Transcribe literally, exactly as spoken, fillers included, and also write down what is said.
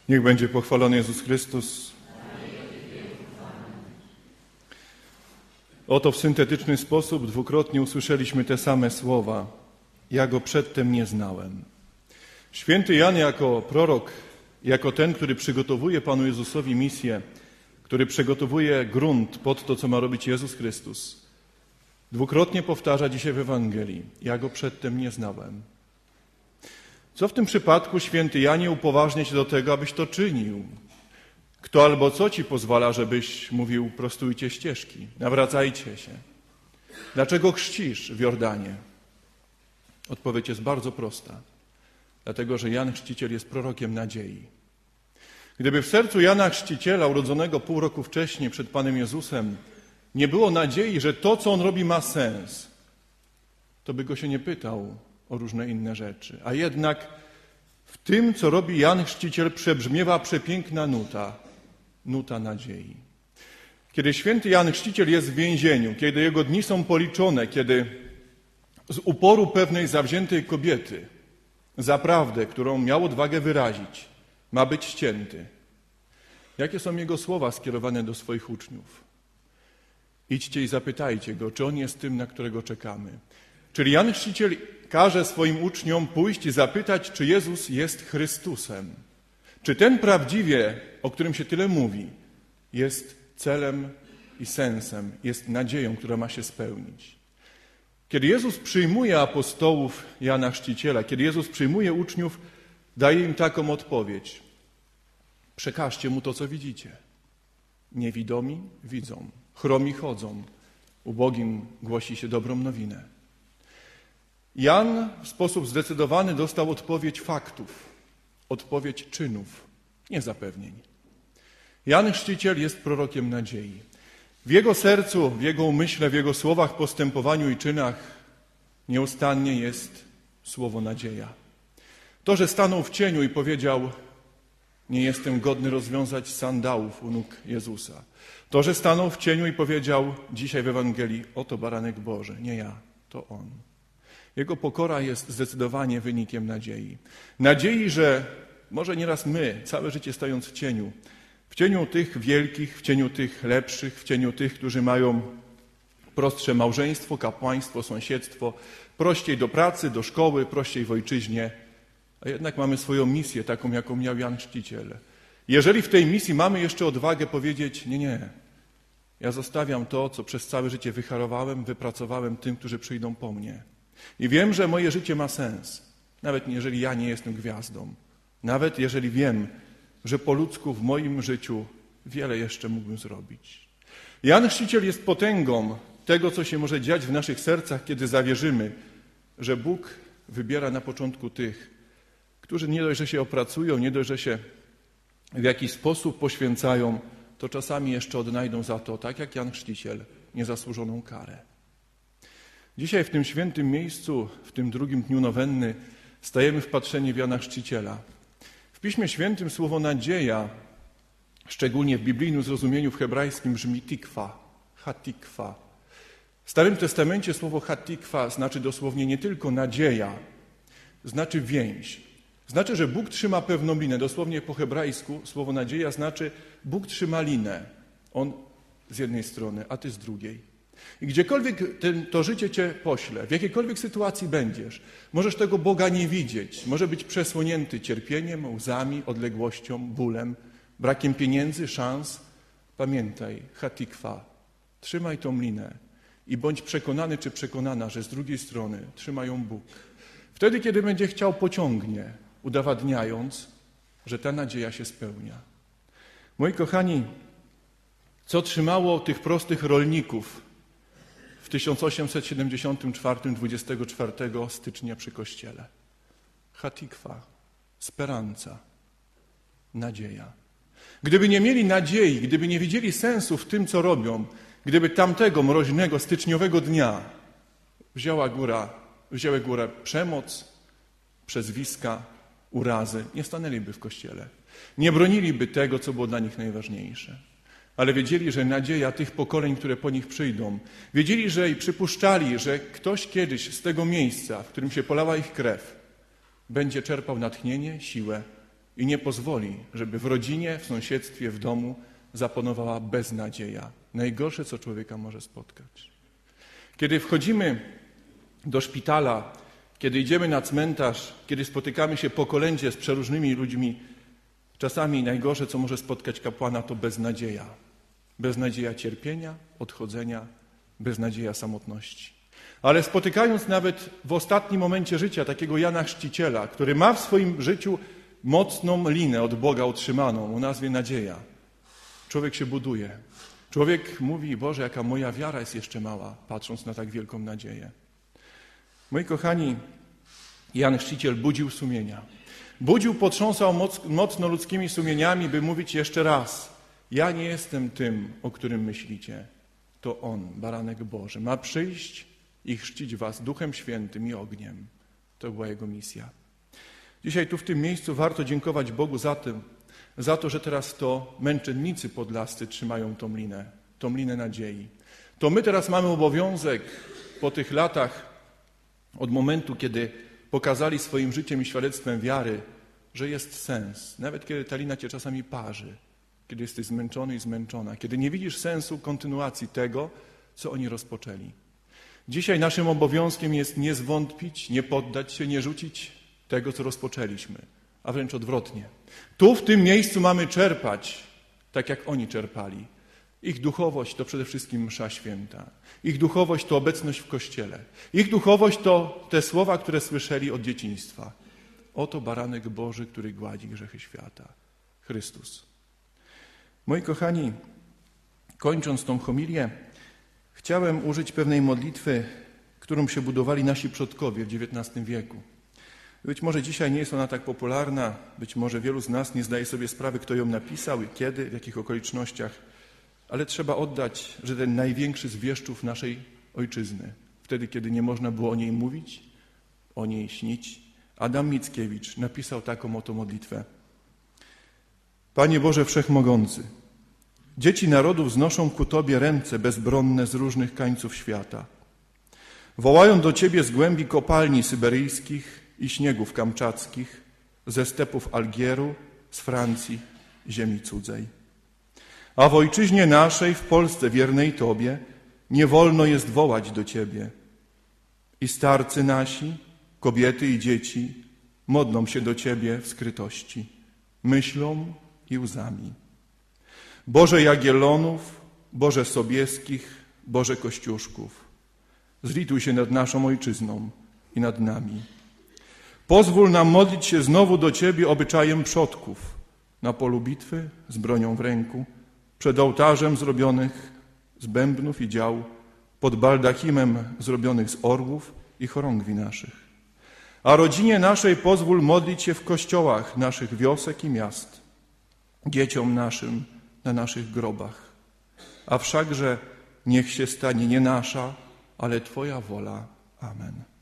Niech będzie pochwalony Jezus Chrystus. Oto w syntetyczny sposób dwukrotnie usłyszeliśmy te same słowa. Ja go przedtem nie znałem. Święty Jan jako prorok, jako ten, który przygotowuje Panu Jezusowi misję, który przygotowuje grunt pod to, co ma robić Jezus Chrystus, dwukrotnie powtarza dzisiaj w Ewangelii. Ja go przedtem nie znałem. Co w tym przypadku, święty Janie, upoważnia cię do tego, abyś to czynił? Kto albo co ci pozwala, żebyś mówił, prostujcie ścieżki, nawracajcie się? Dlaczego chrzcisz w Jordanie? Odpowiedź jest bardzo prosta. Dlatego, że Jan Chrzciciel jest prorokiem nadziei. Gdyby w sercu Jana Chrzciciela, urodzonego pół roku wcześniej przed Panem Jezusem, nie było nadziei, że to, co on robi, ma sens, to by go się nie pytał o różne inne rzeczy. A jednak w tym, co robi Jan Chrzciciel, przebrzmiewa przepiękna nuta, nuta nadziei. Kiedy święty Jan Chrzciciel jest w więzieniu, kiedy jego dni są policzone, kiedy z uporu pewnej zawziętej kobiety za prawdę, którą miał odwagę wyrazić, ma być ścięty. Jakie są jego słowa skierowane do swoich uczniów? Idźcie i zapytajcie go, czy on jest tym, na którego czekamy. Czyli Jan Chrzciciel każe swoim uczniom pójść i zapytać, czy Jezus jest Chrystusem. Czy ten prawdziwie, o którym się tyle mówi, jest celem i sensem, jest nadzieją, która ma się spełnić. Kiedy Jezus przyjmuje apostołów Jana Chrzciciela, kiedy Jezus przyjmuje uczniów, daje im taką odpowiedź. Przekażcie mu to, co widzicie. Niewidomi widzą, chromi chodzą, ubogim głosi się dobrą nowinę. Jan w sposób zdecydowany dostał odpowiedź faktów, odpowiedź czynów, nie zapewnień. Jan Chrzciciel jest prorokiem nadziei. W jego sercu, w jego umyśle, w jego słowach, postępowaniu i czynach nieustannie jest słowo nadzieja. To, że stanął w cieniu i powiedział, nie jestem godny rozwiązać sandałów u nóg Jezusa. To, że stanął w cieniu i powiedział dzisiaj w Ewangelii, oto baranek Boży, nie ja, to On. Jego pokora jest zdecydowanie wynikiem nadziei. Nadziei, że może nieraz my, całe życie stojąc w cieniu, w cieniu tych wielkich, w cieniu tych lepszych, w cieniu tych, którzy mają prostsze małżeństwo, kapłaństwo, sąsiedztwo, prościej do pracy, do szkoły, prościej w ojczyźnie, a jednak mamy swoją misję, taką, jaką miał Jan Chrzciciel. Jeżeli w tej misji mamy jeszcze odwagę powiedzieć, nie, nie, ja zostawiam to, co przez całe życie wyharowałem, wypracowałem tym, którzy przyjdą po mnie. I wiem, że moje życie ma sens, nawet jeżeli ja nie jestem gwiazdą. Nawet jeżeli wiem, że po ludzku w moim życiu wiele jeszcze mógłbym zrobić. Jan Chrzciciel jest potęgą tego, co się może dziać w naszych sercach, kiedy zawierzymy, że Bóg wybiera na początku tych, którzy nie dość, że się opracują, nie dość, że się w jakiś sposób poświęcają, to czasami jeszcze odnajdą za to, tak jak Jan Chrzciciel, niezasłużoną karę. Dzisiaj w tym świętym miejscu, w tym drugim dniu nowenny, stajemy wpatrzeni w Jana Chrzciciela. W Piśmie Świętym słowo nadzieja, szczególnie w biblijnym zrozumieniu w hebrajskim, brzmi tikwa, hatikwa. W Starym Testamencie słowo hatikwa znaczy dosłownie nie tylko nadzieja, znaczy więź. Znaczy, że Bóg trzyma pewną linę. Dosłownie po hebrajsku słowo nadzieja znaczy Bóg trzyma linę. On z jednej strony, a ty z drugiej. I gdziekolwiek ten, to życie cię pośle, w jakiejkolwiek sytuacji będziesz, możesz tego Boga nie widzieć. Może być przesłonięty cierpieniem, łzami, odległością, bólem, brakiem pieniędzy, szans. Pamiętaj, hatikwa, trzymaj tą linę i bądź przekonany czy przekonana, że z drugiej strony trzyma ją Bóg. Wtedy, kiedy będzie chciał, pociągnie, udowadniając, że ta nadzieja się spełnia. Moi kochani, co trzymało tych prostych rolników w tysiąc osiemset siedemdziesiątym czwartym, dwudziestego czwartego stycznia przy kościele? Hatikwa, speranza, nadzieja. Gdyby nie mieli nadziei, gdyby nie widzieli sensu w tym, co robią, gdyby tamtego mroźnego, styczniowego dnia wzięła góra, wzięła górę przemoc, przezwiska, urazy, nie stanęliby w kościele. Nie broniliby tego, co było dla nich najważniejsze. Ale wiedzieli, że nadzieja tych pokoleń, które po nich przyjdą, wiedzieli, że i przypuszczali, że ktoś kiedyś z tego miejsca, w którym się polała ich krew, będzie czerpał natchnienie, siłę i nie pozwoli, żeby w rodzinie, w sąsiedztwie, w domu zapanowała beznadzieja. Najgorsze, co człowieka może spotkać. Kiedy wchodzimy do szpitala, kiedy idziemy na cmentarz, kiedy spotykamy się po kolędzie z przeróżnymi ludźmi, czasami najgorsze, co może spotkać kapłana, to beznadzieja. Beznadzieja cierpienia, odchodzenia, beznadzieja samotności. Ale spotykając nawet w ostatnim momencie życia takiego Jana Chrzciciela, który ma w swoim życiu mocną linę od Boga otrzymaną o nazwie nadzieja, człowiek się buduje. Człowiek mówi, Boże, jaka moja wiara jest jeszcze mała, patrząc na tak wielką nadzieję. Moi kochani, Jan Chrzciciel budził sumienia. Budził, potrząsał moc, mocno ludzkimi sumieniami, by mówić jeszcze raz, ja nie jestem tym, o którym myślicie. To On, Baranek Boży, ma przyjść i chrzcić was Duchem Świętym i ogniem. To była Jego misja. Dzisiaj tu w tym miejscu warto dziękować Bogu za to, za to, że teraz to męczennicy podlascy trzymają tą linę, tą linę nadziei. To my teraz mamy obowiązek po tych latach, od momentu, kiedy pokazali swoim życiem i świadectwem wiary, że jest sens. Nawet kiedy ta lina cię czasami parzy, kiedy jesteś zmęczony i zmęczona, kiedy nie widzisz sensu kontynuacji tego, co oni rozpoczęli. Dzisiaj naszym obowiązkiem jest nie zwątpić, nie poddać się, nie rzucić tego, co rozpoczęliśmy, a wręcz odwrotnie. Tu, w tym miejscu mamy czerpać, tak jak oni czerpali. Ich duchowość to przede wszystkim msza święta. Ich duchowość to obecność w Kościele. Ich duchowość to te słowa, które słyszeli od dzieciństwa. Oto Baranek Boży, który gładzi grzechy świata. Chrystus. Moi kochani, kończąc tą homilię, chciałem użyć pewnej modlitwy, którą się budowali nasi przodkowie w dziewiętnastym wieku. Być może dzisiaj nie jest ona tak popularna, być może wielu z nas nie zdaje sobie sprawy, kto ją napisał i kiedy, w jakich okolicznościach, ale trzeba oddać, że ten największy z wieszczów naszej ojczyzny, wtedy, kiedy nie można było o niej mówić, o niej śnić, Adam Mickiewicz napisał taką oto modlitwę. Panie Boże Wszechmogący, dzieci narodów znoszą ku Tobie ręce bezbronne z różnych krańców świata. Wołają do Ciebie z głębi kopalni syberyjskich i śniegów kamczackich, ze stepów Algieru, z Francji, ziemi cudzej. A w ojczyźnie naszej, w Polsce wiernej Tobie, nie wolno jest wołać do Ciebie. I starcy nasi, kobiety i dzieci modlą się do Ciebie w skrytości, myślą i łzami. Boże Jagiellonów, Boże Sobieskich, Boże Kościuszków, zlituj się nad naszą ojczyzną i nad nami. Pozwól nam modlić się znowu do Ciebie obyczajem przodków, na polu bitwy z bronią w ręku, przed ołtarzem zrobionych z bębnów i dział, pod baldachimem zrobionych z orłów i chorągwi naszych. A rodzinie naszej pozwól modlić się w kościołach naszych wiosek i miast, dzieciom naszym na naszych grobach. A wszakże niech się stanie nie nasza, ale Twoja wola. Amen.